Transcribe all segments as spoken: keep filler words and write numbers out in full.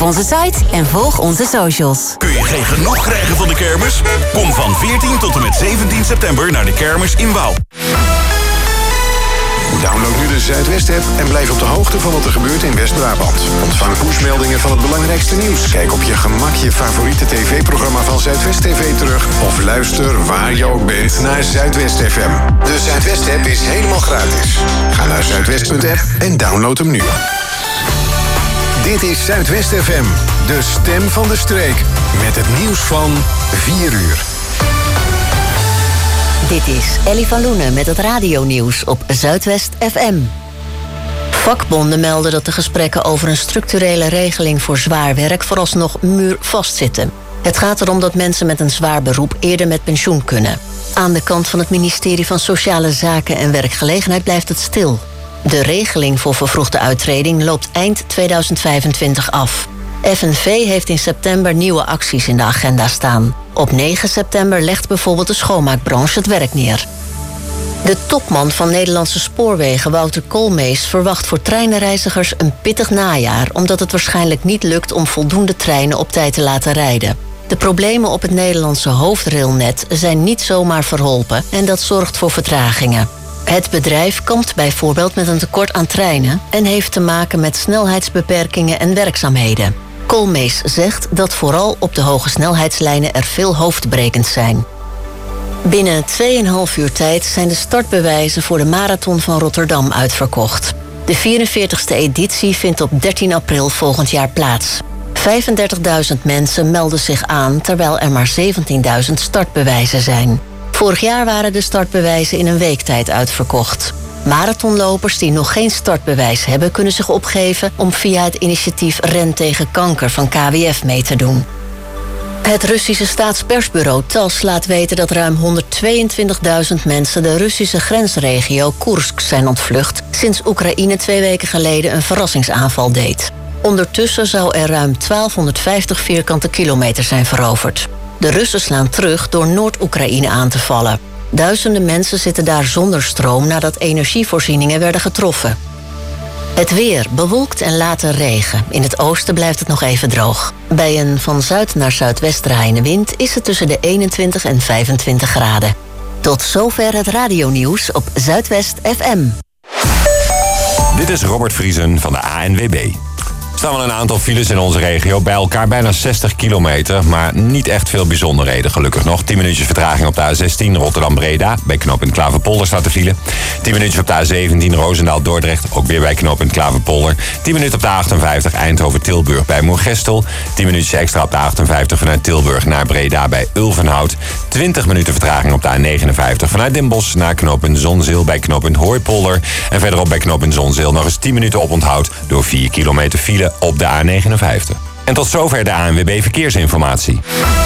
onze site en volg onze socials. Kun je geen genoeg krijgen van de kermis? Kom van veertien tot en met zeventien september naar de kermis in Wouw. Download nu de Zuidwest-app en blijf op de hoogte van wat er gebeurt in West-Brabant. Ontvang pushmeldingen van het belangrijkste nieuws. Kijk op je gemak je favoriete tv-programma van Zuidwest T V terug. Of luister waar je ook bent naar Zuidwest F M. De Zuidwest-app is helemaal gratis. Ga naar zuidwest punt app en download hem nu. Dit is Zuidwest F M, de stem van de streek. Met het nieuws van vier uur. Dit is Ellie van Loenen met het radionieuws op Zuidwest F M. Vakbonden melden dat de gesprekken over een structurele regeling voor zwaar werk vooralsnog muurvast zitten. Het gaat erom dat mensen met een zwaar beroep eerder met pensioen kunnen. Aan de kant van het ministerie van Sociale Zaken en Werkgelegenheid blijft het stil. De regeling voor vervroegde uittreding loopt eind tweeduizend vijfentwintig af. F N V heeft in september nieuwe acties in de agenda staan. Op negen september legt bijvoorbeeld de schoonmaakbranche het werk neer. De topman van Nederlandse Spoorwegen, Wouter Koolmees, verwacht voor treinreizigers een pittig najaar, omdat het waarschijnlijk niet lukt om voldoende treinen op tijd te laten rijden. De problemen op het Nederlandse hoofdrailnet zijn niet zomaar verholpen en dat zorgt voor vertragingen. Het bedrijf kampt bijvoorbeeld met een tekort aan treinen en heeft te maken met snelheidsbeperkingen en werkzaamheden. Koolmees zegt dat vooral op de hoge snelheidslijnen er veel hoofdbrekens zijn. Binnen twee en een half uur tijd zijn de startbewijzen voor de Marathon van Rotterdam uitverkocht. De vierenveertigste editie vindt op dertien april volgend jaar plaats. vijfendertigduizend mensen melden zich aan, terwijl er maar zeventienduizend startbewijzen zijn. Vorig jaar waren de startbewijzen in een week tijd uitverkocht. Marathonlopers die nog geen startbewijs hebben, kunnen zich opgeven om via het initiatief Ren tegen Kanker van K W F mee te doen. Het Russische staatspersbureau TASS laat weten dat ruim honderdtweeëntwintigduizend mensen de Russische grensregio Koersk zijn ontvlucht sinds Oekraïne twee weken geleden een verrassingsaanval deed. Ondertussen zou er ruim twaalfhonderdvijftig vierkante kilometer zijn veroverd. De Russen slaan terug door Noord-Oekraïne aan te vallen. Duizenden mensen zitten daar zonder stroom nadat energievoorzieningen werden getroffen. Het weer, bewolkt en later regen. In het oosten blijft het nog even droog. Bij een van zuid naar zuidwest draaiende wind is het tussen de eenentwintig en vijfentwintig graden. Tot zover het radionieuws op Zuidwest F M. Dit is Robert Vriesen van de A N W B. Er staan wel een aantal files in onze regio. Bij elkaar bijna zestig kilometer, maar niet echt veel bijzonderheden gelukkig nog. tien minuutjes vertraging op de A zestien Rotterdam-Breda. Bij knooppunt Klaverpolder staat de file. tien minuutjes op de A zeventien Roosendaal-Dordrecht. Ook weer bij knooppunt Klaverpolder. tien minuten op de A achtenvijftig Eindhoven-Tilburg bij Moergestel. tien minuutjes extra op de A achtenvijftig vanuit Tilburg naar Breda bij Ulvenhout. twintig minuten vertraging op de A negenenvijftig vanuit Den Bosch naar knooppunt Zonzeel bij knooppunt Hooipolder. En verderop bij knooppunt Zonzeel nog eens tien minuten oponthoud door vier kilometer file op de A negenenvijftig. En tot zover de A N W B Verkeersinformatie.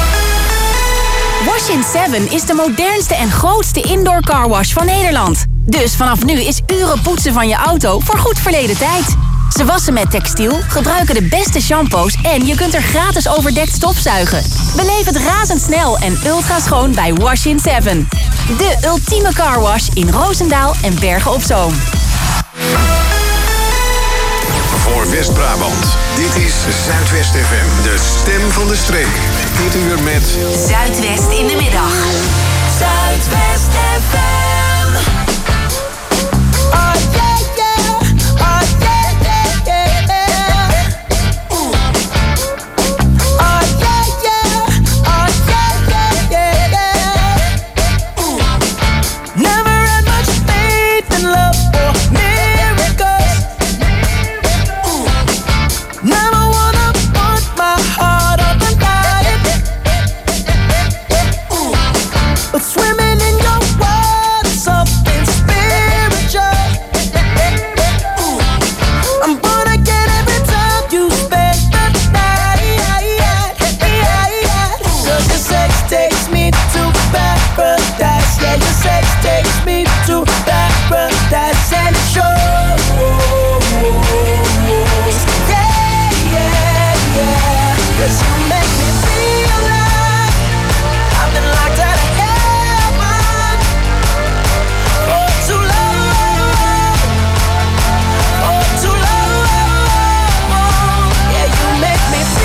Wash in Seven is de modernste en grootste indoor carwash van Nederland. Dus vanaf nu is uren poetsen van je auto voor goed verleden tijd. Ze wassen met textiel, gebruiken de beste shampoos en je kunt er gratis overdekt stofzuigen. Beleef het razendsnel en ultra schoon bij Wash in Seven. De ultieme carwash in Roosendaal en Bergen op Zoom. Voor West-Brabant. Dit is Zuidwest F M, de stem van de streek. Dit uur met Zuidwest in de middag. Zuidwest F M. Oh yeah, yeah. Oh yeah, yeah, yeah. Ooh. Oh yeah, yeah. Oh yeah, yeah, yeah. Ooh. Never had much faith in love or miracles. Never wanna put my heart up and lie. Ooh. But swimming in your world is something spiritual. Ooh. I'm born again every time you spend the night. Cause your sex takes me to paradise. Yeah, your sex takes me to paradise. And it shows. Cause you make me feel like I've been locked out of heaven for too long, for too long. Yeah, you make me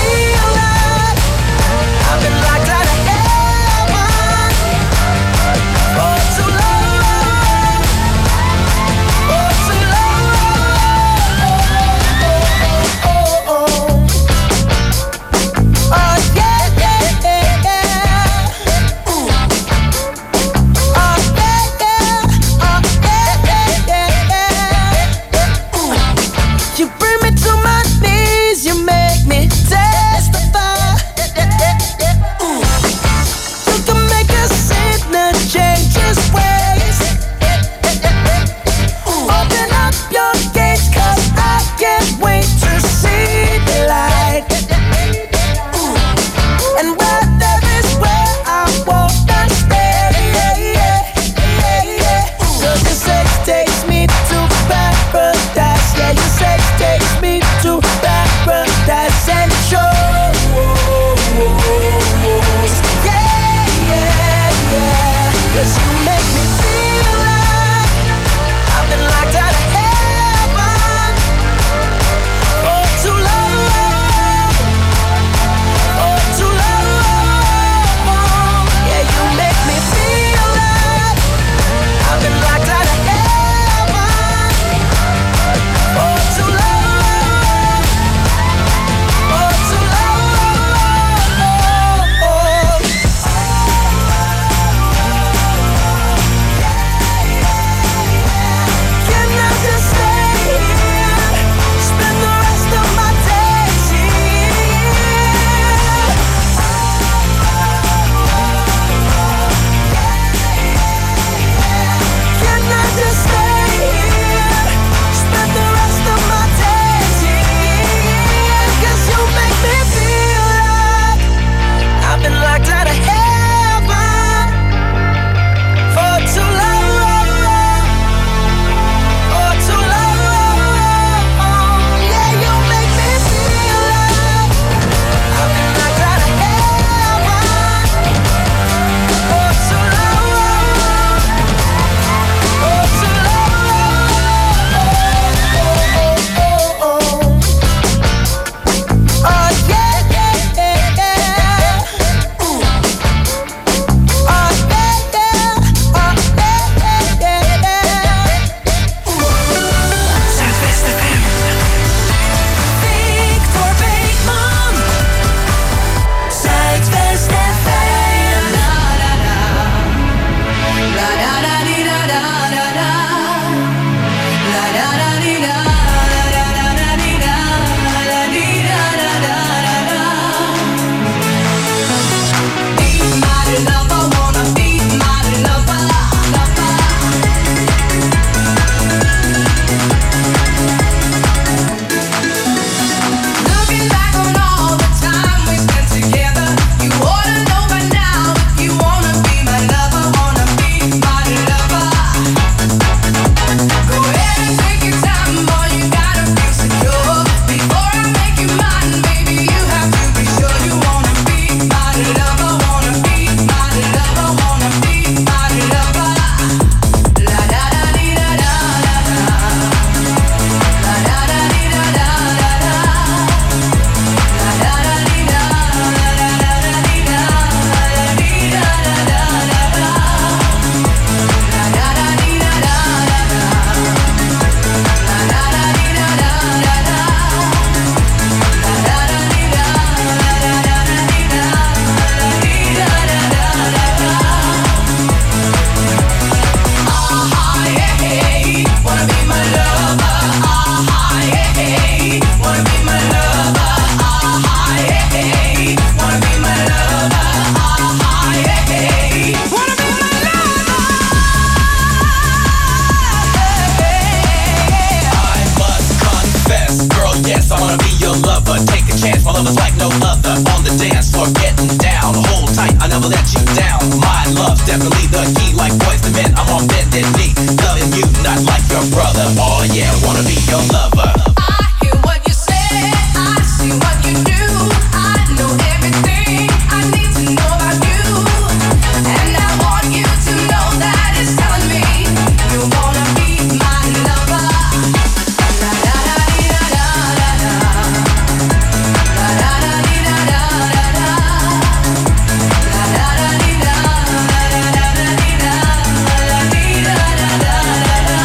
love is like no other. On the dance floor, getting down. Hold tight, I never let you down. My love, definitely the key. Like boys to men, I'm on bended knee. Loving you, not like your brother. Oh yeah, wanna be your lover. I hear what you say, I see what you do. I know everything I need to know about you. And I want you to know that it's telling me you wanna be my lover. La da da dee da da da da. La da da dee da da da da. La da da dee da da da da dee da da dee da da da da da.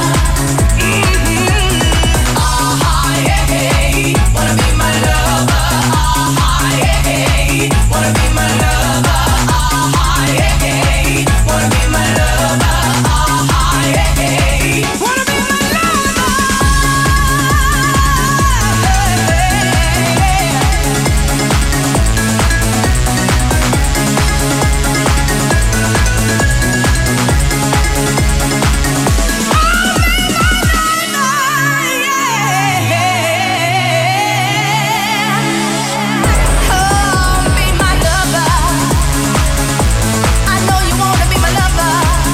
Mhm. Ah yeah, hey, wanna be my lover. Ah yeah, hey, wanna be my lover. Ah yeah, hey, wanna be my lover. Ah yeah, hey, wanna be my lover. Oh, be my lover. I know you wanna be my lover.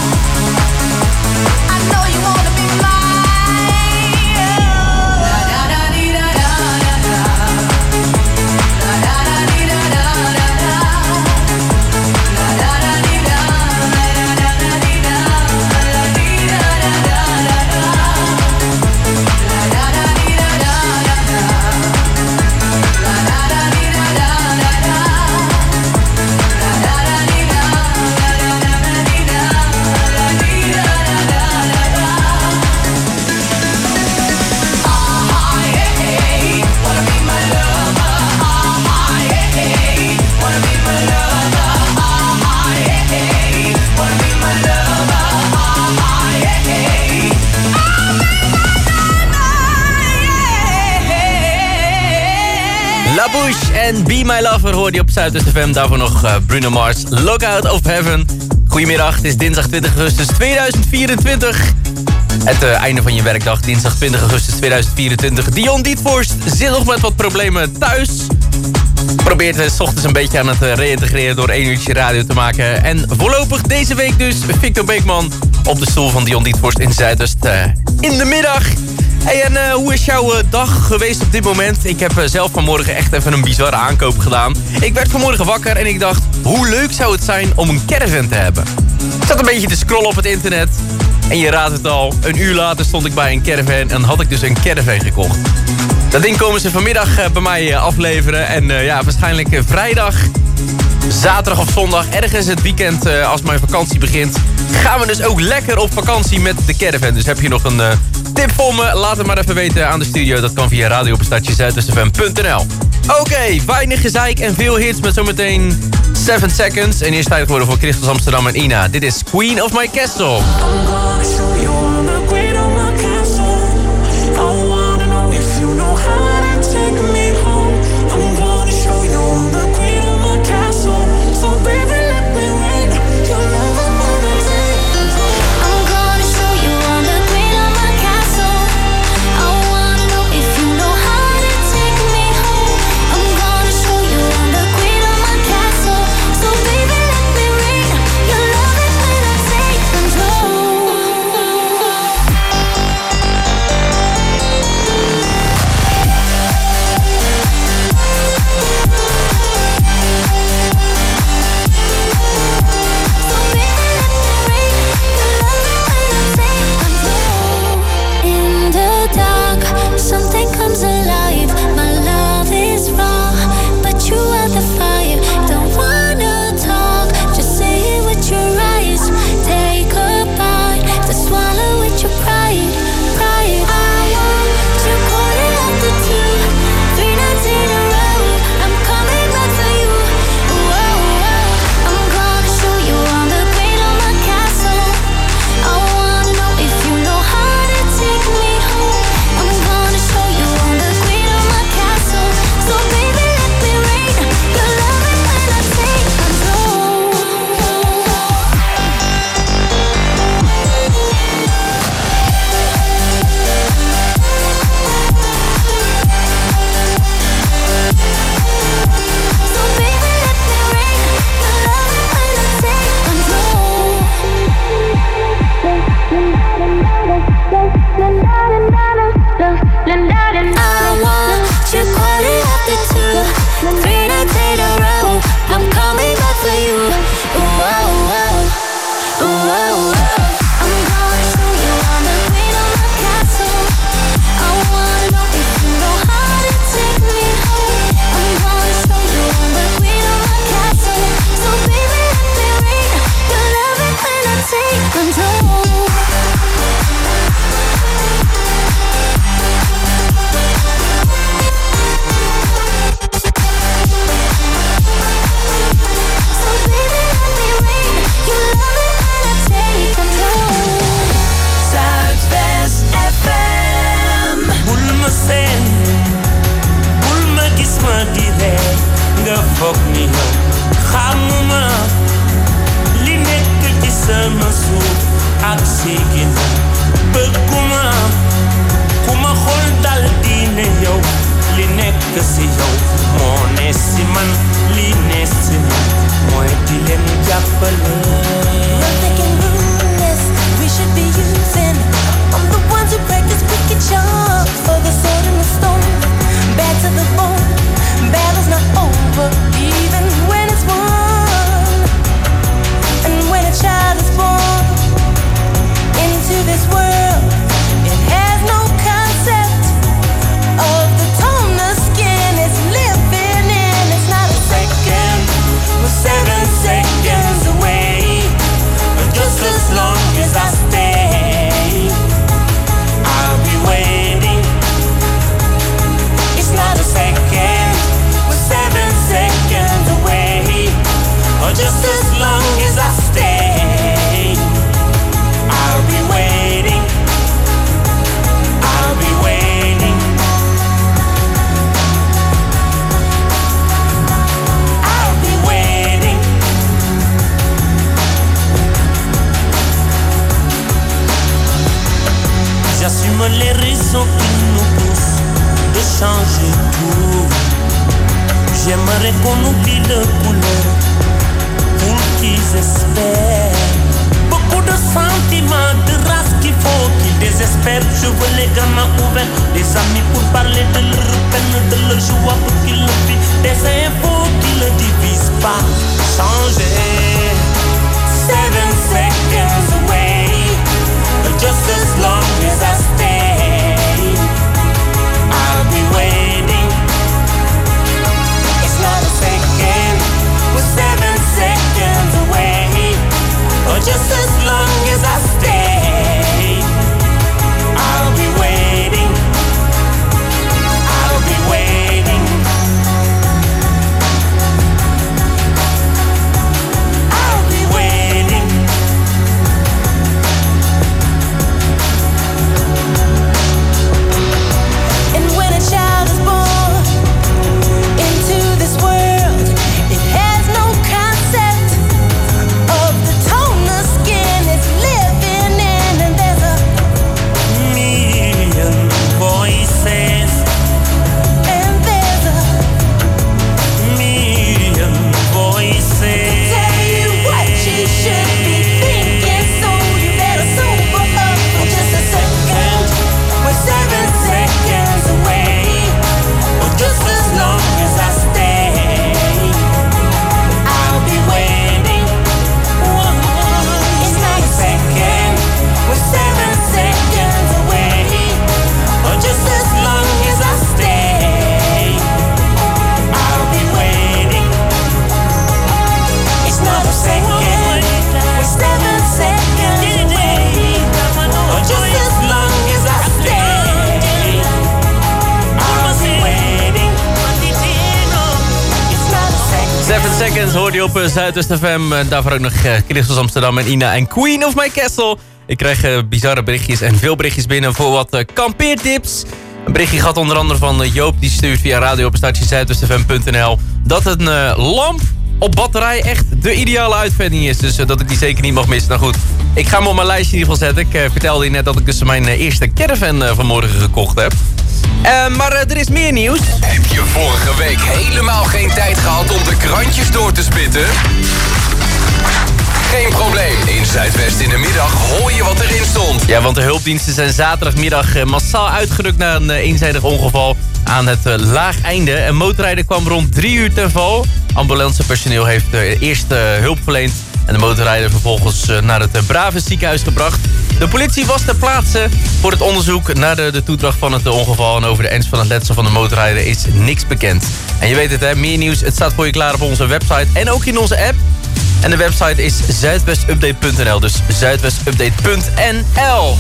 I know you wanna be mine. La da da dee da da da da. La da da dee da da da da. La da da dee da da da da dee da da dee da da da da da. La da da dee da da da da. La da da dee da da da da. La da da dee da da da da dee da da dee da da da da. Ah yeah, hey, wanna be my lover. Ah yeah, hey, wanna be my lover. Ah yeah, hey, wanna be my lover. Ah yeah, hey. La Bouche en Be My Lover hoorde je op Zuidwest F M. Daarvoor nog uh, Bruno Mars, Lookout of Heaven. Goedemiddag, het is dinsdag twintig augustus tweeduizend vierentwintig. Het uh, einde van je werkdag, dinsdag twintig augustus tweeduizend vierentwintig. Dion Dietvorst zit nog met wat problemen thuis. Probeert uh, 's ochtends een beetje aan het uh, reïntegreren door één uurtje radio te maken. En voorlopig deze week dus Victor Beekman op de stoel van Dion Dietvorst in Zuidwest uh, in de middag. Hey, en uh, hoe is jouw uh, dag geweest op dit moment? Ik heb uh, zelf vanmorgen echt even een bizarre aankoop gedaan. Ik werd vanmorgen wakker en ik dacht, hoe leuk zou het zijn om een caravan te hebben? Ik zat een beetje te scrollen op het internet. En je raadt het al, een uur later stond ik bij een caravan en had ik dus een caravan gekocht. Dat ding komen ze vanmiddag uh, bij mij uh, afleveren. En uh, ja, waarschijnlijk uh, vrijdag, zaterdag of zondag, ergens het weekend uh, als mijn vakantie begint, gaan we dus ook lekker op vakantie met de caravan. Dus heb je nog een uh, tip voor me? Laat het maar even weten aan de studio. Dat kan via radioopstartje zuidwest f m punt n l. Oké, okay, weinig gezeik en veel hits met zometeen seven seconds. En eerst tijd geworden voor Christus Amsterdam en Ina. Dit is Queen of My Castle. I'm gonna show you I'm the queen of my castle. I wanna know if you know how to take me home. I'm gonna show you I'm the queen of my castle. So baby, let me reign. Your love will never change. I'm gonna show you I'm the queen of my castle. I wanna know if you know how to take me home. I'm gonna show you I'm the queen of my castle. So baby, let me reign. Your love is when I take control. foog ni yow xamuma li nekk ci sama suuf ak sigin bëgguma ku ma xool dal di ne yow li nekk si yow moo ne si man li ne si man mooy di leen jàppale. We're thinking ruthless, we should be using. I'm the ones who practice wicked charms for the sword and the stone. Back to the bone, battle's not over, even when it's won. And when a child is born into this world, it has no concept of the tone the skin is living in. It's not a second, we're seven seconds away. Just as long as I stay, I'll be waiting. It's not a second, we're seven seconds away. Or just as long as I stay, I'll be waiting. I'll be waiting. I'll be waiting. J'assume les raisons qui nous poussent de changer tout. J'aimerais qu'on oublie le couleur pour qu'ils espèrent. Beaucoup de sentiments, de race qu'il faut qu'ils désespèrent. Je veux les gamins ouverts, des amis pour parler de leur peine, de leur joie pour qu'ils le vivent. Des infos qui ne divisent pas. Changer. Seven seconds away. Just as long as I stay, I'll be waiting. It's not a second, we're seven seconds away. Or just as long as I stay, I'll be waiting. I'll be waiting. I'll be waiting. And when a child is born into this world, it has no concept of the tone the skin is living in. And there's a million voices, and there's a million voices. tell you what you should be thinking, so you better sober up for just a second. We're seven seconds away, or just as long as I stay, I'll be waiting. It's not a second, we're seven seconds away, or just as long as I stay, I'll be waiting. It's not a second, we're seven seconds away, or just as long as I stay, I'll be waiting. It's not a second. seven Seconds hoorde je op uh, Zuidwest F M. En daarvoor ook nog uh, Christus Amsterdam en Ina en Queen of My Castle. Ik krijg uh, bizarre berichtjes en veel berichtjes binnen voor wat uh, kampeertips. Een berichtje gaat onder andere van uh, Joop. Die stuurt via radio op statie zuidwest f m punt n l dat een uh, lamp op batterij echt de ideale uitvinding is. Dus uh, dat ik die zeker niet mag missen. Nou goed, ik ga hem op mijn lijstje in ieder geval zetten. Ik uh, vertelde je net dat ik dus mijn uh, eerste caravan uh, vanmorgen gekocht heb. Uh, maar uh, er is meer nieuws. Heb je vorige week helemaal geen tijd gehad om de krantjes door te spitten? Geen probleem. In Zuidwest in de middag hoor je wat erin stond. Ja, want de hulpdiensten zijn zaterdagmiddag uh, massaal uitgerukt na een uh, eenzijdig ongeval aan het uh, laag einde. Een motorrijder kwam rond drie uur ten val. Ambulancepersoneel heeft uh, eerst uh, hulp verleend en de motorrijder vervolgens uh, naar het uh, Brave ziekenhuis gebracht. De politie was ter plaatse voor het onderzoek naar de, de toedracht van het uh, ongeval. En over de ernst van het letsel van de motorrijder is niks bekend. En je weet het, hè, meer nieuws. Het staat voor je klaar op onze website en ook in onze app. En de website is zuidwestupdate punt n l. Dus zuidwestupdate punt n l.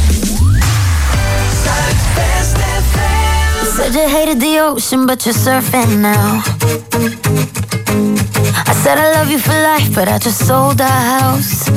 Said you hated the ocean, but you're surfing now. I said I love you for life, but I just sold our house.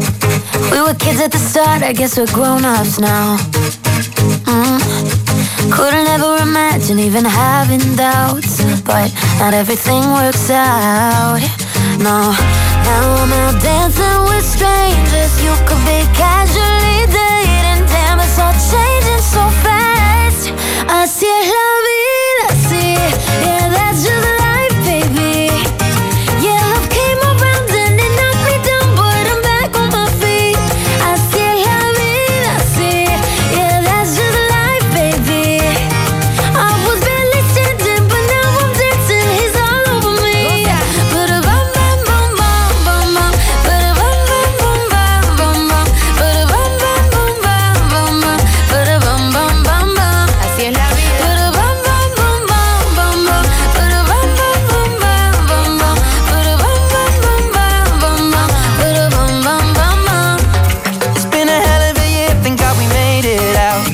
We were kids at the start, I guess we're grown-ups now. Mm. Couldn't ever imagine even having doubts, but not everything works out. No, now I'm out dancing with strangers. You could be casually dating. Damn, it's all changing so fast. Así es la vida, sí. Yeah, that's just life, baby. Yeah, love came around and it knocked me down, but I'm back on my feet. Así es la vida, sí. Yeah, that's just life, baby. I was barely standing, but now I'm dancing. He's all over me. Ba-da-bum, bum, bum, bum, bum, bum. Ba-da-bum, bum, bum, bum, bum, bum. Ba-da-bum, bum, bum, bum, bum, bum. Ba-da-bum, bum, bum, bum. Así es la vida. Ba-da-bum, bum, bum, bum, bum, bum. Ba-da-bum, bum, bum, bum, bum, bum. Ba-da-bum, bum, bum, bum, bum, bum. Ba-da-bum, bum, bum, bum. It's been a hell of a year, thank God we made it out.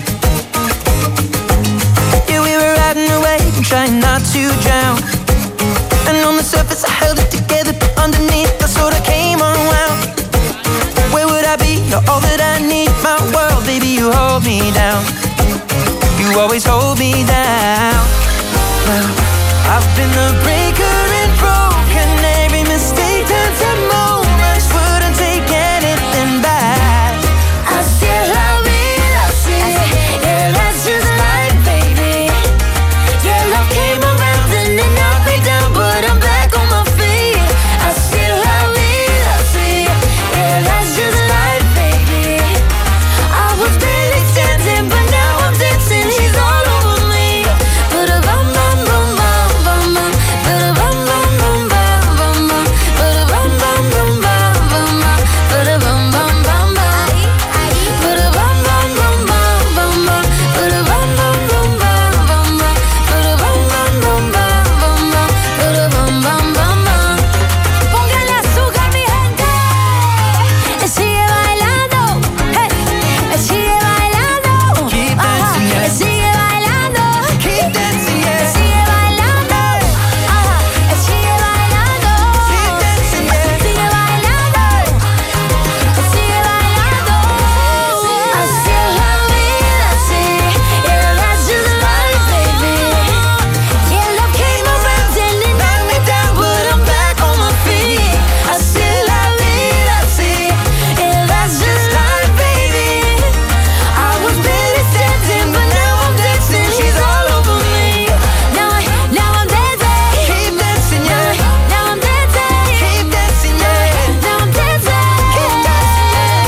Yeah, we were riding away and trying not to drown. And on the surface I held it together, but underneath I sort of came unwound. Where would I be? You're all that I need, my world, baby, you hold me down. You always hold me down. Well, I've been the breaker and broken. Every mistake turns to moments, wouldn't take anything back. Así es la vida, sí. Yeah, that's just life, baby. Yeah, love came around and it knocked me down, but I'm back on my feet. Así es la vida, sí. Yeah, that's just life, baby. I was barely standing, but now I'm dancing. He's all over me. Ba-da-bum, bum, bum, bum, bum, bum. Ba-da-bum, bum, bum, bum, bum, bum. Ba-da-bum, bum, bum, bum, bum, bum. Ba-da-bum, bum, bum, bum. Ba-da-bum, bum, bum, bum, bum, bum. Ba-da-bum, bum, bum, bum, bum, bum. Ba-da-bum, bum, bum, bum, bum, bum. Ba-da-bum, bum, bum, bum. Póngale azúcar, mi gente. Sigue bailando. Hey. Sigue bailando. Keep Ajá. dancing, yeah. Sigue bailando. Keep dancing, yeah. Sigue bailando. Ajá. Sigue bailando. Keep dancing, yeah. Sigue bailando. Sigue bailando. Así es la vida, sí. Yeah, that's just life, baby. Yeah, love came around and it knocked me down, but I'm back on my feet. Así es la vida, sí. Yeah, that's just life, baby. I was barely standing, but now I'm dancing. She's all over me. Now, I, now I'm dancing. Keep dancing, yeah. Now I'm dancing. Keep dancing, yeah. Now I'm dancing. Keep dancing, yeah.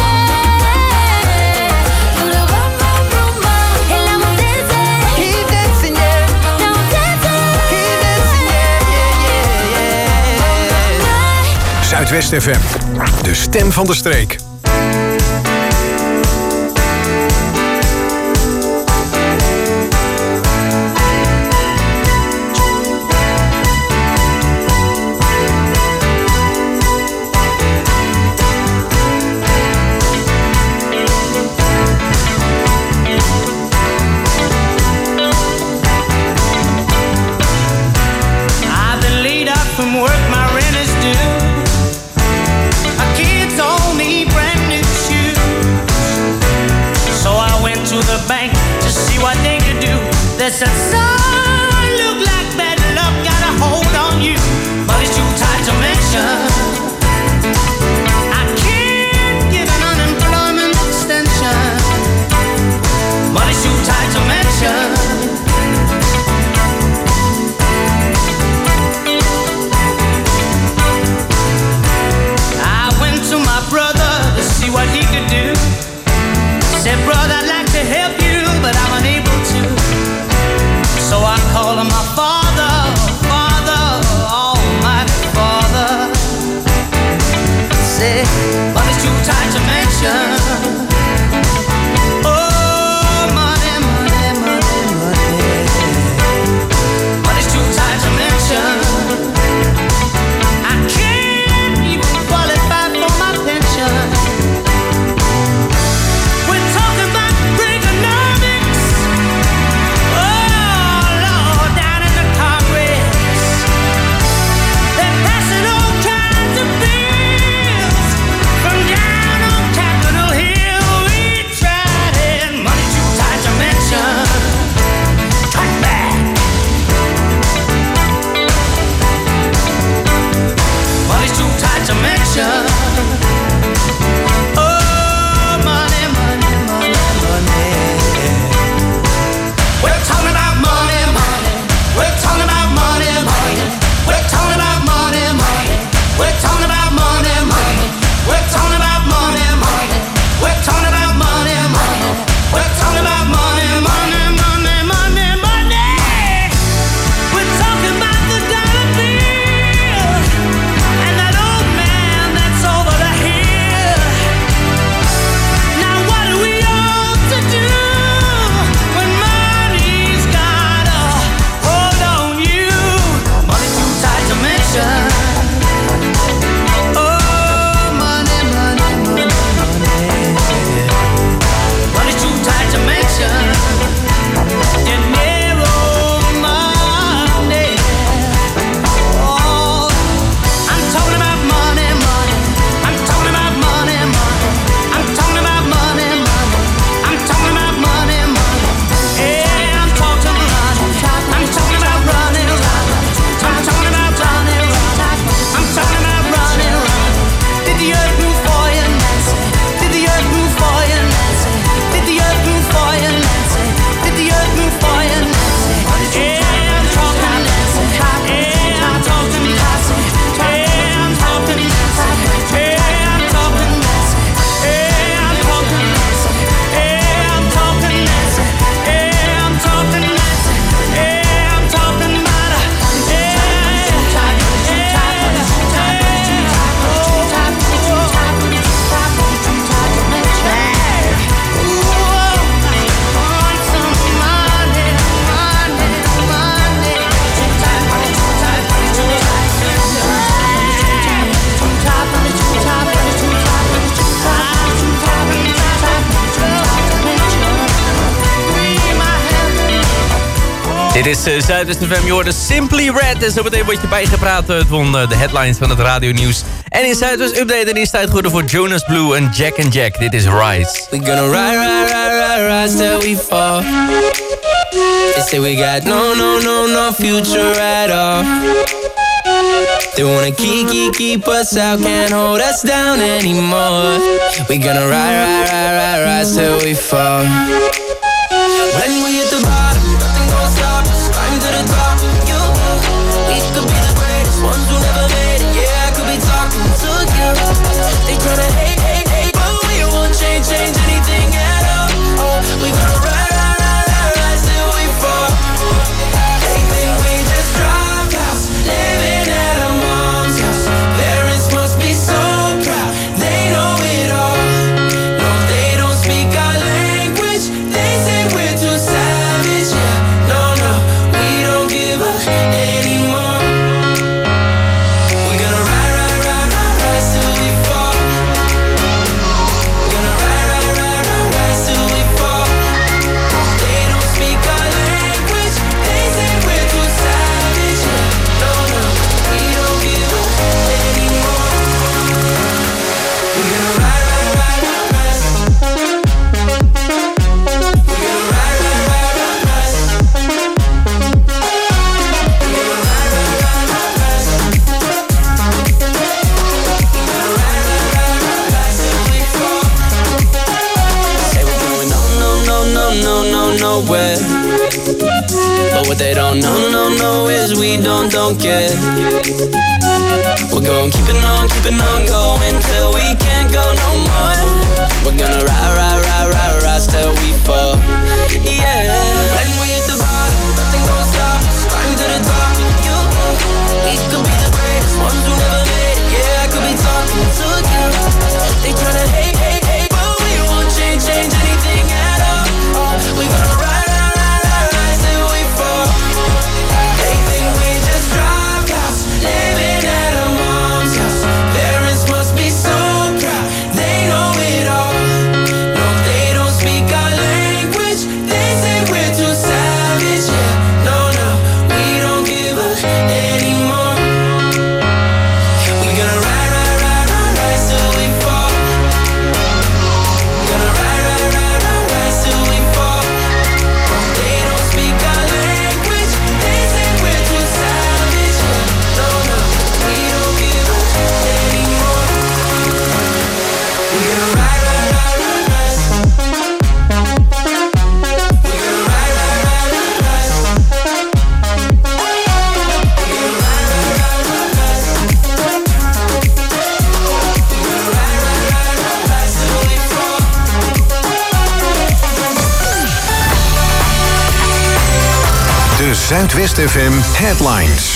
Ba-da-bum, bum, bum, bum. And now I'm dancing. Keep dancing, yeah. Now I'm dancing. Keep dancing, yeah, yeah, yeah, yeah. Zuidwest F M, de stem van de streek. I've been laid up from work, my rent is due. My kids all need brand new shoes. So I went to the bank to see what they could do. They said, son, look like bad luck got a hold on you, but it's too tight to mention. I can't give an unemployment extension, but it's too tight to mention. I went to my brother to see what he could do. Said, brother, I'd like to help you, but I'm unable to. Dit is uh, Zuidwest F M, je hoorde Simply Red. En zo meteen word je bijgepraat. Het won uh, de headlines van het radionieuws. En in Zuidwest Update en die is tijd geworden voor Jonas Blue en Jack and Jack. Dit is Rise. We gonna ride, ride, ride, ride, ride till we fall. They say we got no, no, no, no future at all. They wanna keep, keep, keep us out, can't hold us down anymore. We gonna ride, ride, ride, ride, ride till we fall. When we hit the bottom, nothing gon' stop us. Climb to the top, you. We could be the greatest ones who never made it. Yeah, I could be talking to you. They tryna hate, hate, hate, but we won't change, change anything at all. Oh, we gonna ride, ride, ride, ride, ride till we fall. They think we just dropped out, living at a mom's house. Parents must be so proud, they know it all. No, they don't speak our language. They say we're too savage. Yeah, no, no, we don't give up anymore. We gonna ride, ride, ride, ride, ride till we fall. We gonna ride, ride, ride, ride, ride till we fall. They don't speak our language. They say we're too savage. Yeah, no, no, we don't give up anymore. We gonna ride, ride, ride, ride, ride. We gonna ride, ride, ride, ride, ride. We gonna ride, ride, ride, ride, ride. Till we fall. Say we're going no, no, no, no, no, no, nowhere. But what they don't know, no, no, is we don't, don't care. We're gonna keep it on, keep it on going till we can't go no more. We're gonna ride, ride, ride, ride, ride till we fall. Yeah. When we hit the bottom, nothing gon' stop us. Climb to the top, you. We could be the greatest ones who never made it. Yeah, I could be talking to you. They tryna hate, hate, hate, but we won't change, change anything at all. Oh, we gonna ride, ride, ride, ride, ride till we fall. They think we just dropped out, living at a mom's house. Parents must be so proud, they know it all. No, they don't speak our language. They say we're too savage. Yeah, no, no, we don't give up anymore. We gonna ride, ride, ride, ride, ride till we fall. Gonna ride, ride, ride, ride, ride till we fall. They don't speak our language. They say we're too savage. Yeah, no, no, we don't give up anymore. We gonna ride, ride, ride, ride, ride. We gonna ride, ride, ride, ride, ride. We gonna ride, ride, ride, ride, ride. We gonna ride, ride, ride, ride, ride till we fall. De Zuidwest F M Headlines.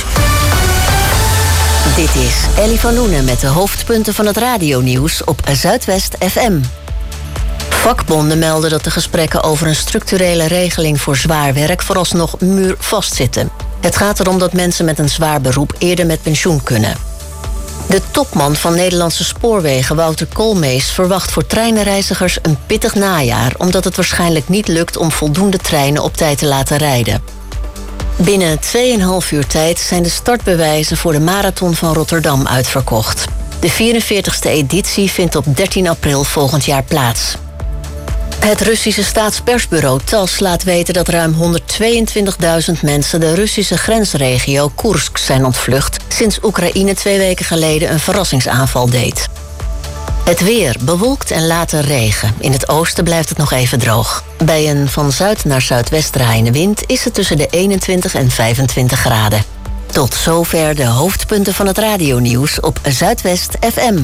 Dit is Ellie van Loenen met de hoofdpunten van het radionieuws op Zuidwest F M. Vakbonden melden dat de gesprekken over een structurele regeling voor zwaar werk vooralsnog muurvast zitten. Het gaat erom dat mensen met een zwaar beroep eerder met pensioen kunnen. De topman van Nederlandse Spoorwegen, Wouter Koolmees, verwacht voor treinreizigers een pittig najaar, omdat het waarschijnlijk niet lukt om voldoende treinen op tijd te laten rijden. Binnen twee en een half uur tijd zijn de startbewijzen voor de Marathon van Rotterdam uitverkocht. De vierenveertigste editie vindt op dertien april volgend jaar plaats. Het Russische staatspersbureau TASS laat weten dat ruim honderdtweeëntwintigduizend mensen de Russische grensregio Koersk zijn ontvlucht sinds Oekraïne twee weken geleden een verrassingsaanval deed. Het weer, bewolkt en later regen. In het oosten blijft het nog even droog. Bij een van zuid naar zuidwest draaiende wind is het tussen de eenentwintig en vijfentwintig graden. Tot zover de hoofdpunten van het radionieuws op Zuidwest F M.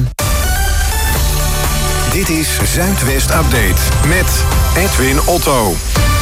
Dit is Zuidwest Update met Edwin Otto.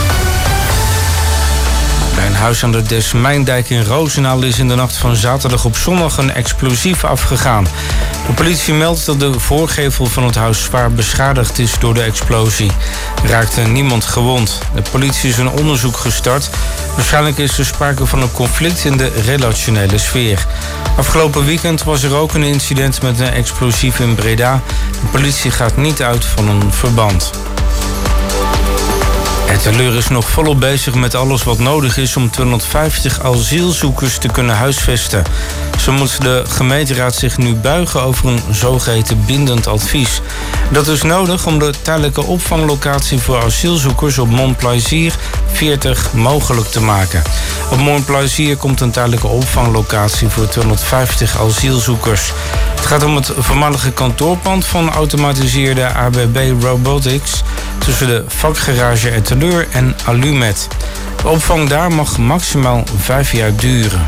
Bij een huis aan de Desmijndijk in Roosendaal is in de nacht van zaterdag op zondag een explosief afgegaan. De politie meldt dat de voorgevel van het huis zwaar beschadigd is door de explosie. Er raakte niemand gewond. De politie is een onderzoek gestart. Waarschijnlijk is er sprake van een conflict in de relationele sfeer. Afgelopen weekend was er ook een incident met een explosief in Breda. De politie gaat niet uit van een verband. Etteleur is nog volop bezig met alles wat nodig is om tweehonderdvijftig asielzoekers te kunnen huisvesten. Zo moet de gemeenteraad zich nu buigen over een zogeheten bindend advies. Dat is nodig om de tijdelijke opvanglocatie voor asielzoekers op Montplaisir veertig mogelijk te maken. Op Montplaisir komt een tijdelijke opvanglocatie voor tweehonderdvijftig asielzoekers. Het gaat om het voormalige kantoorpand van automatiseerde A B B Robotics tussen de vakgarage Etteleur en Alumet. De opvang daar mag maximaal vijf jaar duren.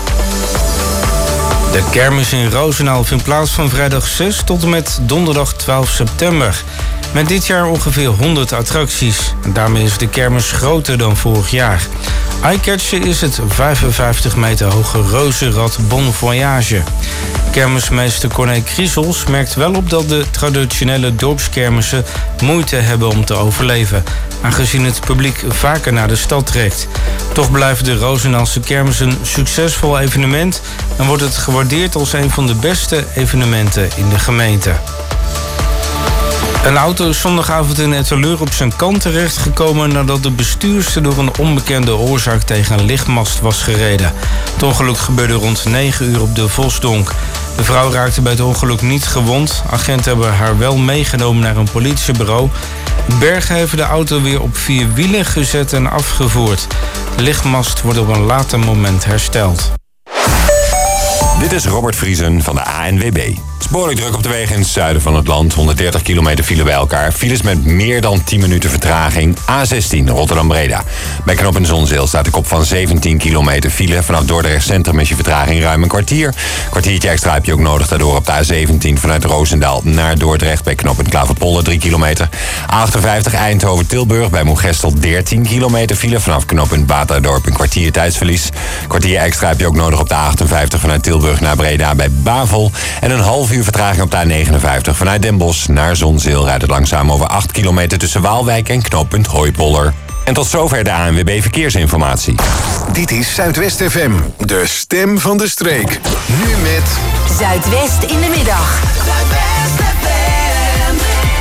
De kermis in Roosendaal vindt plaats van vrijdag zes tot en met donderdag twaalf september. Met dit jaar ongeveer honderd attracties. En daarmee is de kermis groter dan vorig jaar. Eyecatcher is het vijfenvijftig meter hoge reuzenrad Bon Voyage. Kermismeester Corné Kriesels merkt wel op dat de traditionele dorpskermissen moeite hebben om te overleven, aangezien het publiek vaker naar de stad trekt. Toch blijft de Roosendaalse kermis een succesvol evenement en wordt het gewaardeerd als een van de beste evenementen in de gemeente. Een auto is zondagavond in Etteleur op zijn kant terechtgekomen nadat de bestuurster door een onbekende oorzaak tegen een lichtmast was gereden. Het ongeluk gebeurde rond negen uur op de Vosdonk. De vrouw raakte bij het ongeluk niet gewond. Agenten hebben haar wel meegenomen naar een politiebureau. Bergen heeft de auto weer op vier wielen gezet en afgevoerd. De lichtmast wordt op een later moment hersteld. Dit is Robert Vriesen van de A N W B. Het is behoorlijk druk op de wegen in het zuiden van het land. honderddertig kilometer file bij elkaar. Files met meer dan tien minuten vertraging. A zestien Rotterdam-Breda. Bij knooppunt Zonzeel staat de kop van zeventien kilometer file. Vanaf Dordrecht Centrum is je vertraging ruim een kwartier. Kwartiertje extra heb je ook nodig daardoor op de A zeventien vanuit Roosendaal naar Dordrecht. Bij knooppunt Klaverpolder drie kilometer. A achtenvijftig Eindhoven-Tilburg bij Moergestel dertien kilometer file. Vanaf knooppunt Baterdorp een kwartier tijdsverlies. Kwartier extra heb je ook nodig op de A achtenvijftig vanuit Tilburg naar Breda bij Bavel. En een half uur vertraging op de A negenenvijftig vanuit Den Bosch naar Zonzeel rijdt het langzaam over acht kilometer tussen Waalwijk en knooppunt Hooipolder. En tot zover de A N W B Verkeersinformatie. Dit is Zuidwest F M, de stem van de streek. Nu met Zuidwest in de middag. Zuidwest F M.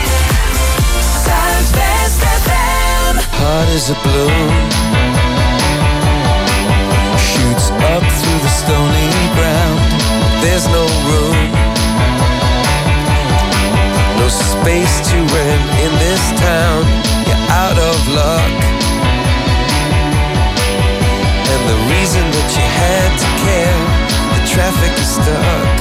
Zuidwest F M. Heart is a balloon, shoots up through the stony ground. There's no room, no space to rent in this town. You're out of luck, and the reason that you had to care, the traffic is stuck,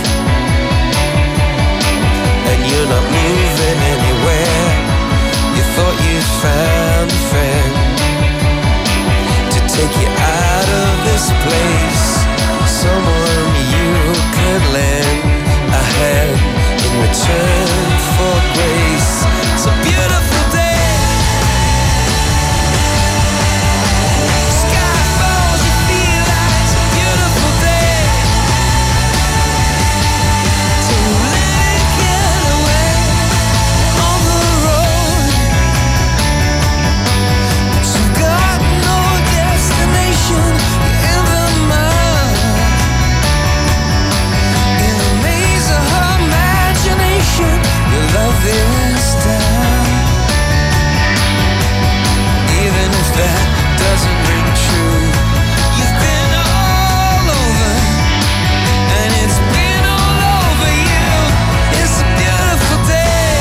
and you're not moving anywhere. You thought you found a friend to take you out of this place, someone you could lend a hand in return for grace. It's a beautiful day. Sky falls, you feel like it's a beautiful day. To let it get away on the road, but you've got no destination. You're in the mud, in the maze of her imagination. Your love is down, even if that doesn't ring true. You've been all over, and it's been all over you. It's a beautiful day.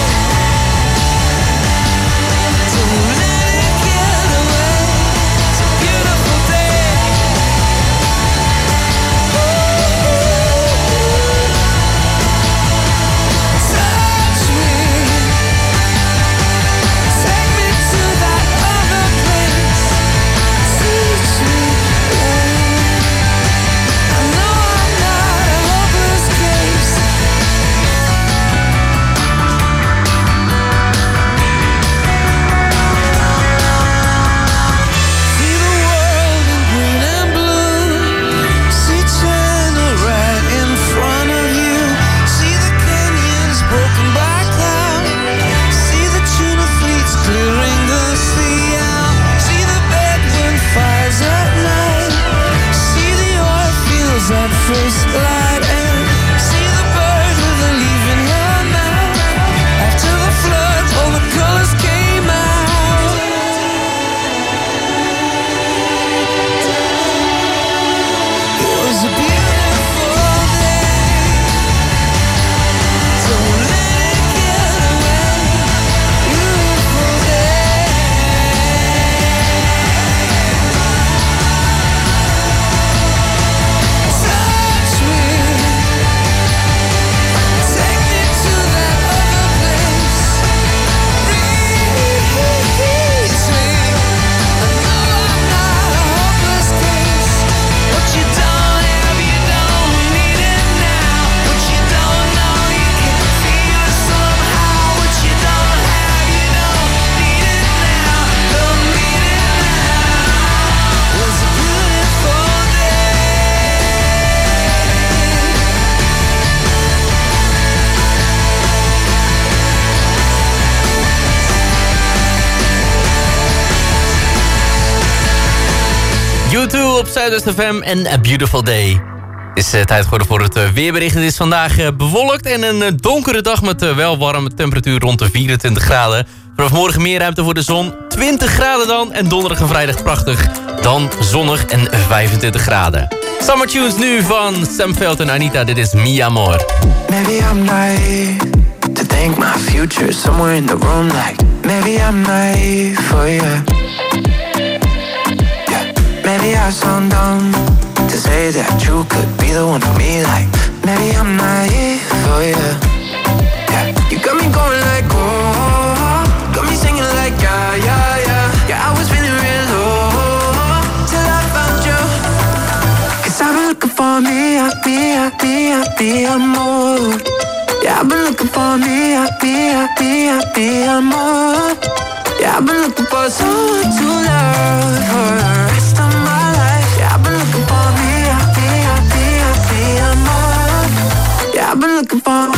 To let it get away. It's a beautiful day. Touch me, take me to that other place. Teach me, I know I'm not a hopeless case. See the world in green and blue. See China right in front of you. See the canyons broken by cloud. See the tuna fleets clearing the sea out. See the bedroom fires at night. See the oil fields at first light. And see the bird with a leaf in her mouth. After the flood, all the colors came out. U twee op Zuidwest F M en A Beautiful Day. Het is uh, tijd geworden voor het uh, weerbericht. Het is vandaag uh, bewolkt en een uh, donkere dag met uh, wel warme temperatuur rond de vierentwintig graden. Vanaf morgen meer ruimte voor de zon, twintig graden dan. En donderdag en vrijdag prachtig, dan zonnig en vijfentwintig graden. Summer Tunes nu van Sam Veld en Anita, dit is Mi Amor. Maybe I'm naive to think my future somewhere in the room like maybe I'm naive for you. Yeah, maybe I sound dumb to say that you could be the one for me like maybe I'm naive for you. Yeah, you got me going like oh, got me singing like yeah, yeah, yeah. Yeah, I was feeling real low till I found you. Cause I've been looking for me, I be, I be, I be, I'm more. Yeah, I've been looking for me, I be, I be, I be, I'm more. Yeah, I've been looking for someone to love for the rest of my life. Yeah, I've been looking for me, I be, I be, I be, I'm more. Yeah, I've been looking for.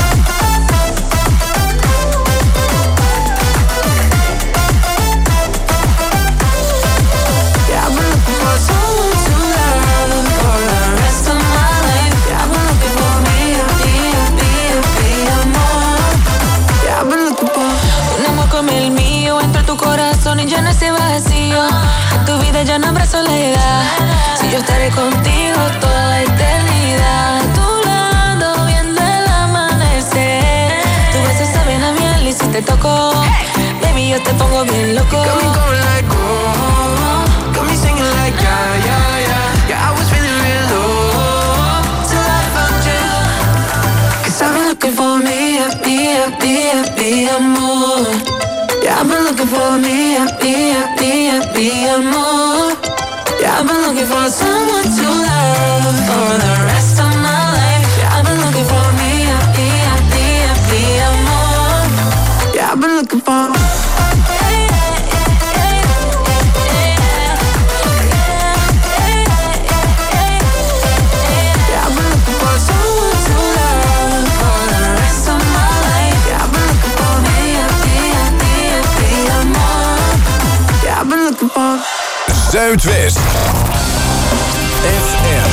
El mío entre tu corazón y llena ese vacío. En tu vida ya no habrá soledad. Si yo estaré contigo toda la eternidad. A tu lado viendo el amanecer. Tus besos saben a miel y si te toco, baby, yo te pongo bien loco. Got me going like oh, got me singing like yeah, yeah, yeah. Yeah, I was feeling real low till I found you. Cause I've been looking for me, I be, I be, I be, amor. Yeah, I've been looking for me, I be, I be, I be, amor. Yeah, I've been looking for someone to love for the rest of my life. Yeah, I've been looking for me, I be, I be, I be, amor. Yeah, I've been looking for. Zuidwest F M.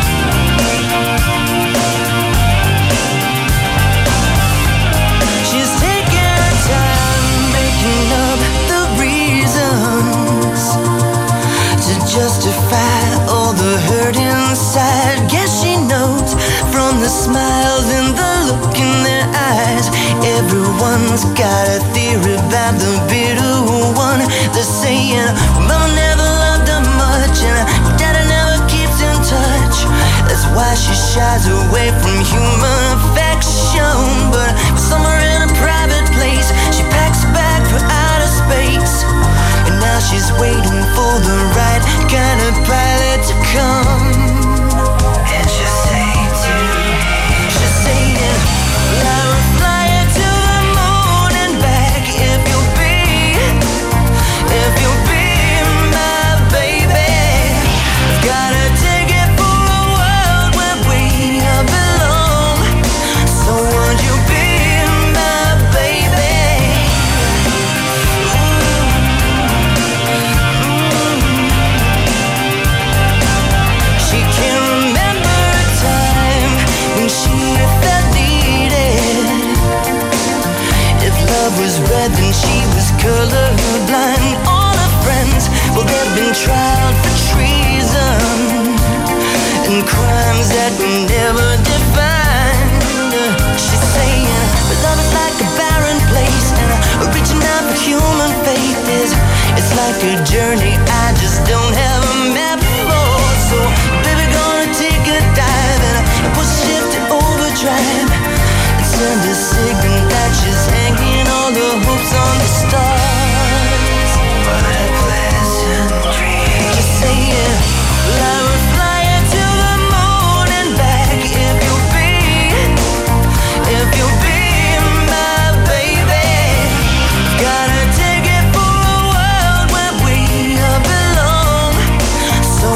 She's taking her time making up the reasons to justify all the hurt inside. Guess she knows from the smiles and the look in their eyes. Everyone's got a theory about the bitter one. They're saying, Mama never loved her much, and Daddy never keeps in touch. That's why she shies away from human affection. But somewhere in a private place, she packs a bag for outer space. And now she's waiting for the right kind of pilot to come. And she'll say to, she's saying, I will fly you to the moon and back if you'll be, if you'll be my baby. I've got a ticket for a world where we belong. So would you be my baby? She can't remember a time when she felt needed. If love was red, then she was colorblind. All her friends, well, they've been tried for treason and crimes that we never defined. She's saying, but love is like a barren place, and uh, reaching out for human faith is, it's like a journey I just don't have a map for. So, baby, gonna take a dive and uh, push shift to overdrive and send a signal that she's hanging all the hopes on the stars. But a pleasant dream. Just saying, well, I will fly you to the moon and back if you'll be, if you'll be my baby. Got a ticket for a world where we belong. So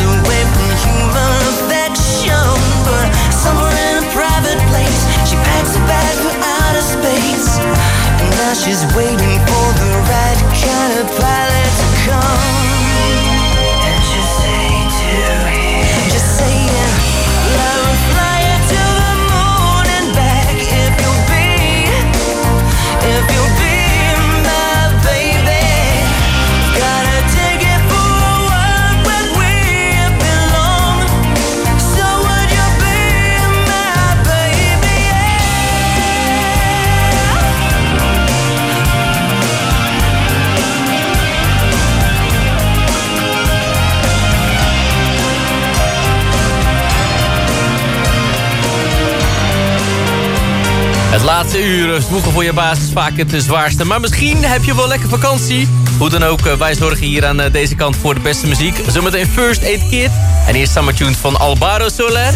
away from human affection. But somewhere in a private place, she packs a bag for outer space. And now she's waiting for the right kind of pilot to come. And just say to him, just say it, I will fly you to the moon and back if you'll be, if you'll be my baby. Gotta take it for a walk where we belong. So would you be my baby? Het laatste uur zwoegen voor je baas is vaak het zwaarste. Maar misschien heb je wel lekker vakantie. Hoe dan ook, wij zorgen hier aan deze kant voor de beste muziek. Zometeen First Aid Kit. En eerst Summer Tunes van Alvaro Soler.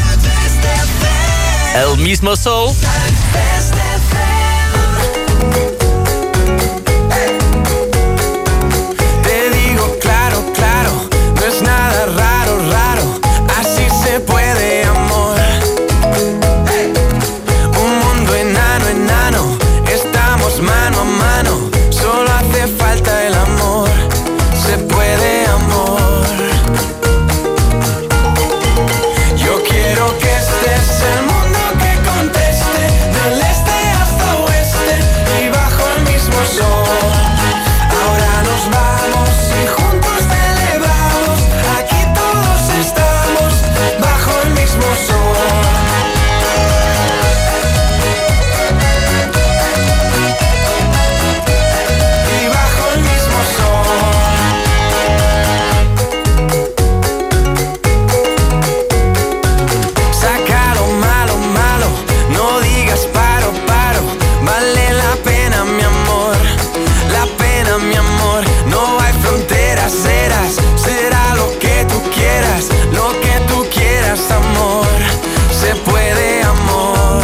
El Mismo Sol. Te digo claro, claro, no es nada raro, raro, así se puede, amor. Un mundo enano, enano, estamos mano a mano, solo hace falta el amor, se puede, amor. Yo quiero que este es el mundo que conteste, del este hasta oeste y bajo el mismo sol. Ahora nos vamos y juntos celebramos, aquí todos estamos bajo el mismo sol. Y bajo el mismo sol. Saca lo malo, malo, no digas paro, paro, vale la pena mi amor, la pena mi amor, no hay fronteras, serás, será lo que tú quieras, lo que tú quieras, amor, se puede, amor.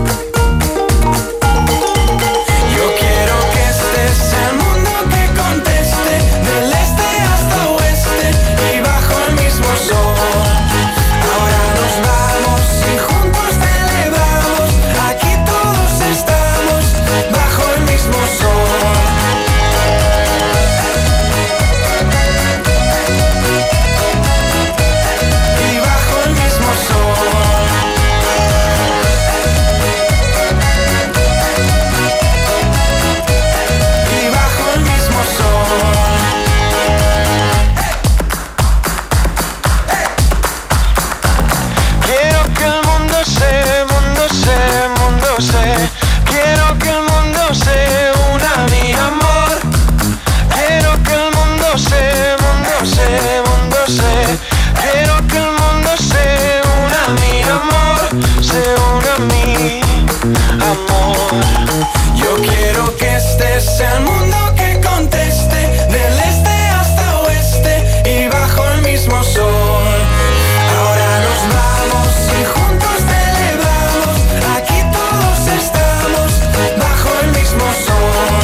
Yo quiero que este sea el mundo que conteste, del este hasta oeste y bajo el mismo sol. Ahora nos vamos y juntos celebramos, aquí todos estamos bajo el mismo sol. Y bajo el mismo sol. Y bajo el mismo sol. Quiero que el mundo se, mundo se, mundo se. Quiero que el mundo se una a mi amor. Quiero que el mundo se, mundo se, mundo se. Quiero que el mundo se una a mi amor, se una a mi amor. Yo quiero que este sea el mundo que conteste, del este hasta oeste y bajo el mismo sol. Ahora nos vamos y juntos celebramos, aquí todos estamos bajo el mismo sol.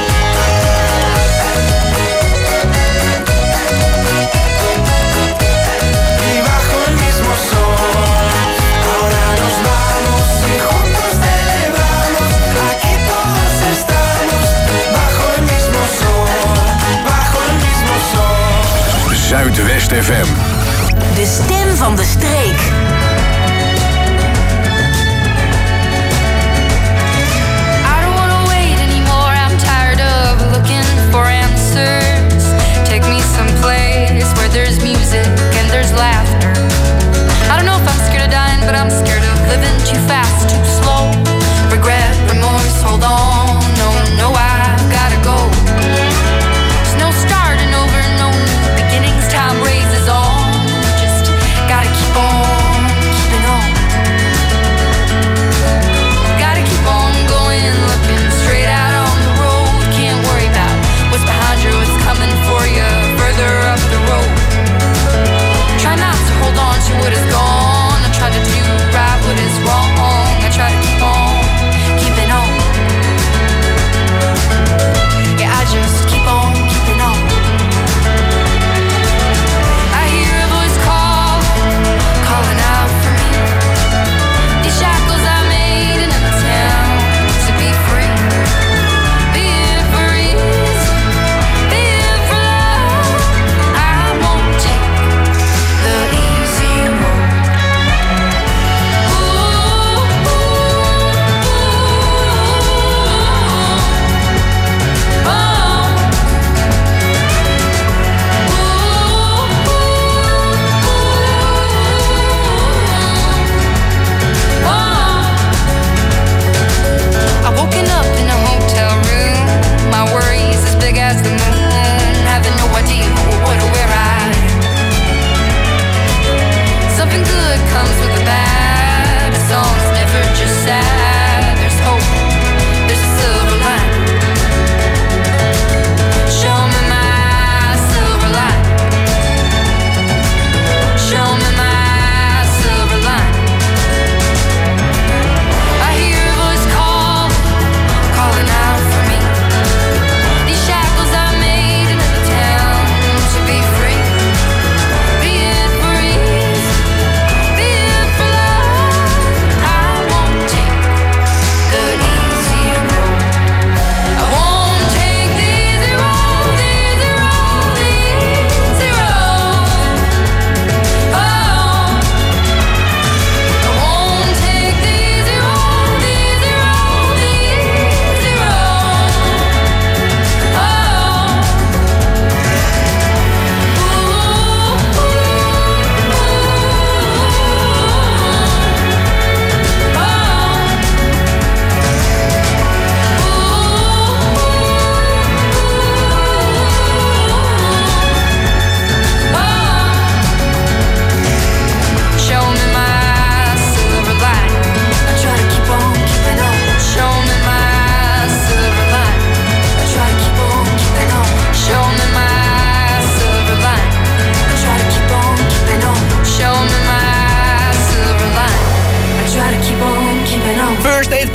Y bajo el mismo sol. Ahora nos vamos y juntos celebramos, aquí todos estamos bajo el mismo sol, bajo el mismo sol. Zuidwest F M. De stem van de streek. I don't wanna wait anymore. I'm tired of looking for answers. Take me someplace where there's music and there's laughter. I don't know if I'm scared of dying, but I'm scared of living too fast, too slow. Regret, remorse, hold on. No, no, I've gotta go. There's no starting over, no new beginnings. Time raises on. Just gotta keep on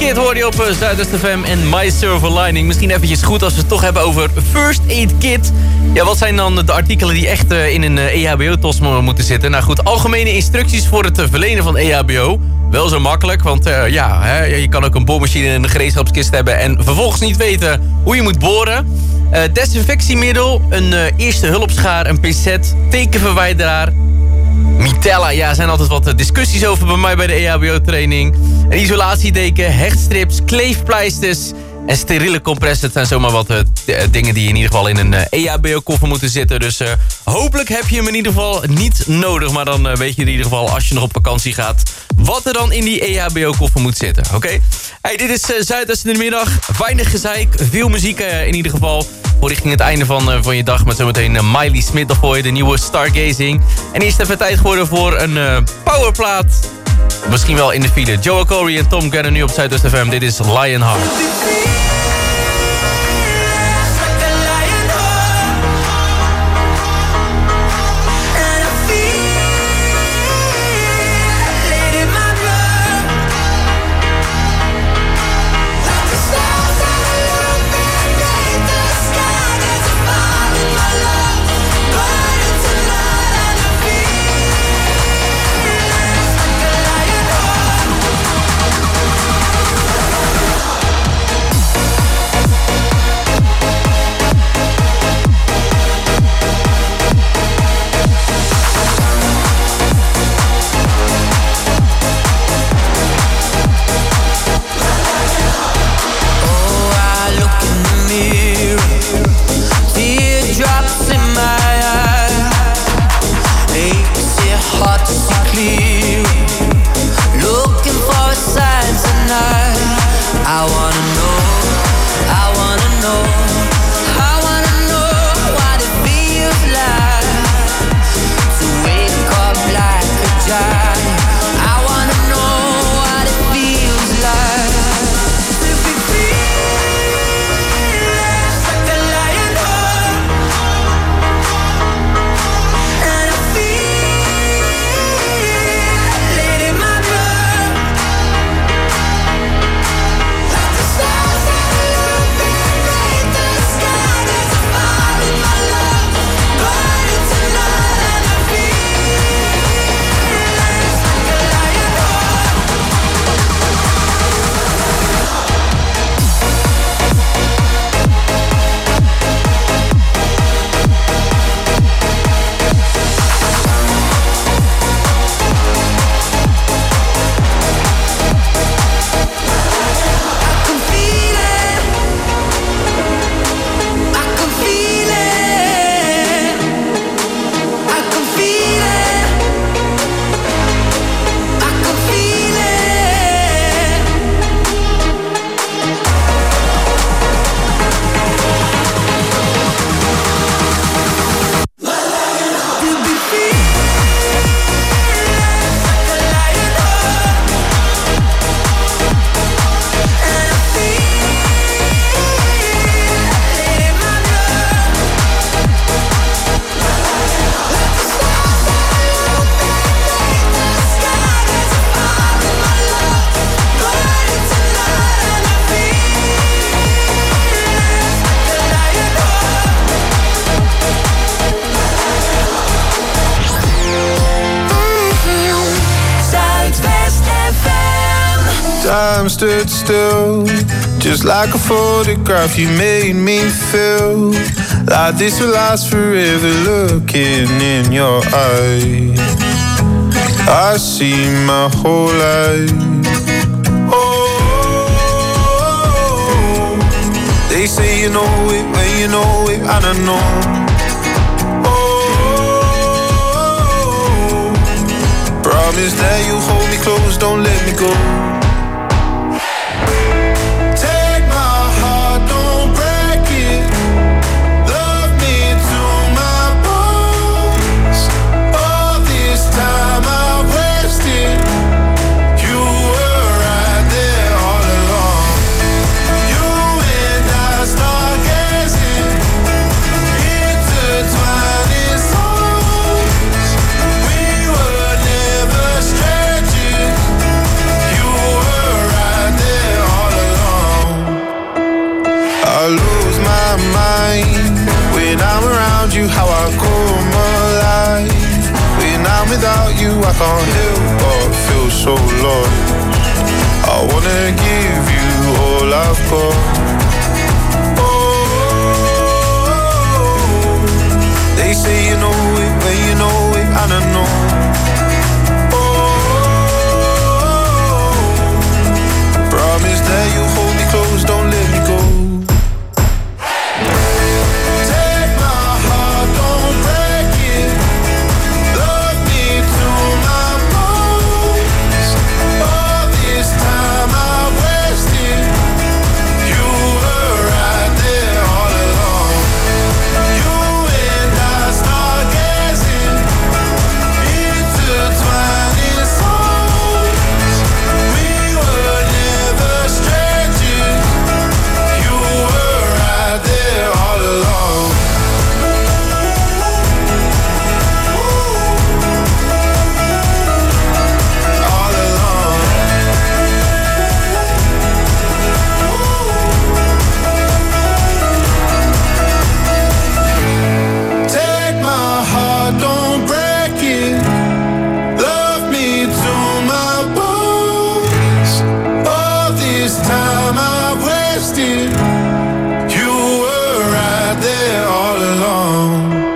Kid hoor je op uh, Zuidwest F M en My Silver Lining. Misschien eventjes goed als we het toch hebben over First Aid Kit. Ja, wat zijn dan de artikelen die echt uh, in een uh, E H B O-tos moeten zitten? Nou goed, algemene instructies voor het uh, verlenen van E H B O. Wel zo makkelijk, want uh, ja, hè, je kan ook een boormachine en een gereedschapskist hebben... en vervolgens niet weten hoe je moet boren. Uh, desinfectiemiddel, een uh, eerste hulpschaar, een pincet, tekenverwijderaar... Mitella, ja, zijn altijd wat discussies over bij mij bij de E H B O-training. Een isolatiedeken, hechtstrips, kleefpleisters en steriele compressen. Het zijn zomaar wat uh, dingen die in ieder geval in een uh, E H B O-koffer moeten zitten. Dus uh, hopelijk heb je hem in ieder geval niet nodig. Maar dan uh, weet je in ieder geval, als je nog op vakantie gaat... wat er dan in die E H B O-koffer moet zitten, oké? Okay? Hey, dit is uh, Zuidwest in de middag. Weinig gezeik, veel muziek uh, in ieder geval... voor richting het einde van, uh, van je dag... met zometeen uh, Miley Smith voor je, de nieuwe Stargazing. En eerst even tijd geworden voor een uh, powerplaat. Misschien wel in de file. Joel Corey en Tom Gannon nu op Zuidwest F M. Dit is Lionheart. Time stood still, just like a photograph. You made me feel like this will last forever. Looking in your eyes, I see my whole life. Oh, they say you know it when you know it, and I know. Oh, promise that you hold me close, don't let me go. You without you I can't help but feel so lost. I wanna give you all I've got. They say you know it when you know it, and I know. Oh, promise that you hold me close, don't let me go. Take my heart, don't break it. Love me to my bones. All this time I wasted. You were right there all along. You and I stargazing, intertwining souls. We were never strangers. You were right there all along. All along. Take my heart, don't break it. Love me to my bones. All this time I wasted. You were right there all along.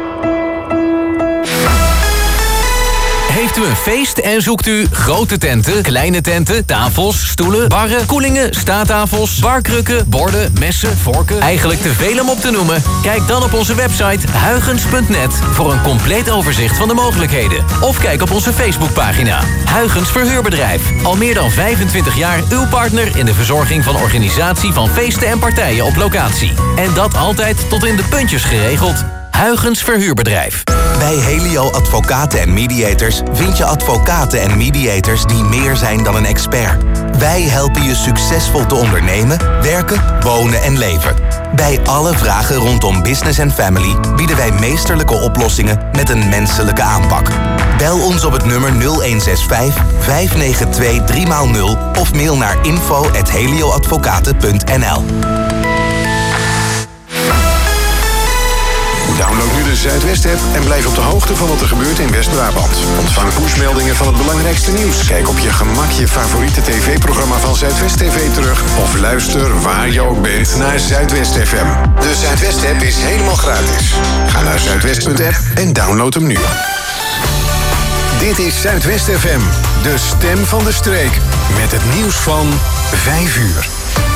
Heeft u een feest en zoekt u grote tenten, kleine tenten, tafels, stoelen, barren, koelingen, staattafels, barkrukken, borden, messen, vorken? Eigenlijk te veel om op te noemen? Kijk dan op onze website huygens punt net voor een compleet overzicht van de mogelijkheden. Of kijk op onze Facebookpagina. Huygens Verhuurbedrijf. Al meer dan vijfentwintig jaar uw partner in de verzorging van organisatie van feesten en partijen op locatie. En dat altijd tot in de puntjes geregeld. Huygens Verhuurbedrijf. Bij Helio Advocaten en Mediators vind je advocaten en mediators die meer zijn dan een expert. Wij helpen je succesvol te ondernemen, werken, wonen en leven. Bij alle vragen rondom business en family bieden wij meesterlijke oplossingen met een menselijke aanpak. Bel ons op het nummer nul een zes vijf, vijf negen twee, drie nul of mail naar info at helioadvocaten punt n l. Download nu de Zuidwest-app en blijf op de hoogte van wat er gebeurt in West-Brabant. Ontvang pushmeldingen van het belangrijkste nieuws. Kijk op je gemak je favoriete tv-programma van Zuidwest T V terug. Of luister waar je ook bent naar Zuidwest F M. De Zuidwest-app is helemaal gratis. Ga naar zuidwest punt app en download hem nu. Dit is Zuidwest F M, de stem van de streek. Met het nieuws van vijf uur.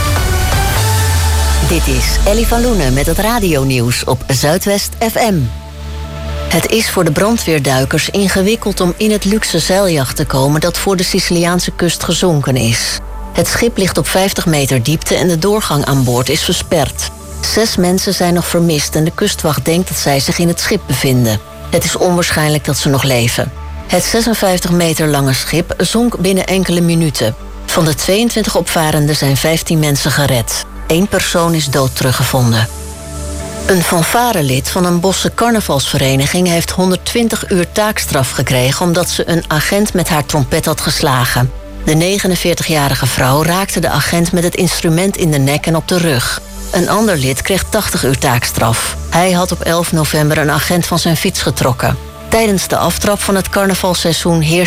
Dit is Ellie van Loenen met het radionieuws op Zuidwest F M. Het is voor de brandweerduikers ingewikkeld om in het luxe zeiljacht te komen dat voor de Siciliaanse kust gezonken is. Het schip ligt op vijftig meter diepte en de doorgang aan boord is versperd. Zes mensen zijn nog vermist en de kustwacht denkt dat zij zich in het schip bevinden. Het is onwaarschijnlijk dat ze nog leven. Het zesenvijftig meter lange schip zonk binnen enkele minuten. Van de tweeëntwintig opvarenden zijn vijftien mensen gered. Eén persoon is dood teruggevonden. Een fanfarelid van een Bosse carnavalsvereniging heeft honderdtwintig uur taakstraf gekregen omdat ze een agent met haar trompet had geslagen. De negenenveertigjarige vrouw raakte de agent met het instrument in de nek en op de rug. Een ander lid kreeg tachtig uur taakstraf. Hij had op elf november een agent van zijn fiets getrokken. Tijdens de aftrap van het carnavalseizoen heerste